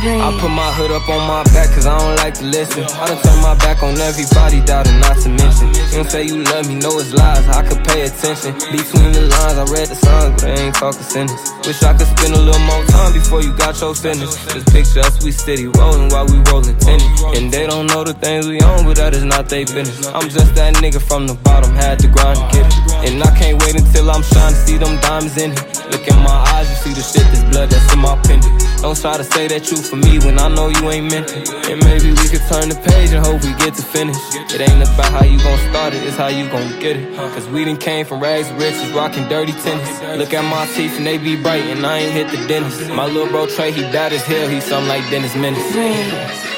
I put my hood up on my back cause I don't like to listen. I done turned my back on everybody, doubting not to mention. You don't say you love me, know it's lies, I could pay attention. Between the lines, I read the signs, but they ain't talking sentence. Wish I could spend a little more time before you got your sentence. Just picture us, we steady rolling while we rolling tennis. And they don't know the things we own, but that is not they business. I'm just that nigga from the bottom, had to grind to get it. And I can't wait until I'm trying to see them diamonds in it. Look in my eyes, you see the shit, this blood that's in my pendant. Don't try to say that you for me when I know you ain't meant it. And maybe we could turn the page and hope we get to finish. It ain't about how you gon' start it, it's how you gon' get it. Cause we done came from rags to riches, rockin' dirty tennis. Look at my teeth and they be bright and I ain't hit the dentist. My little bro Trey, he bad as hell, he something like Dennis Menace.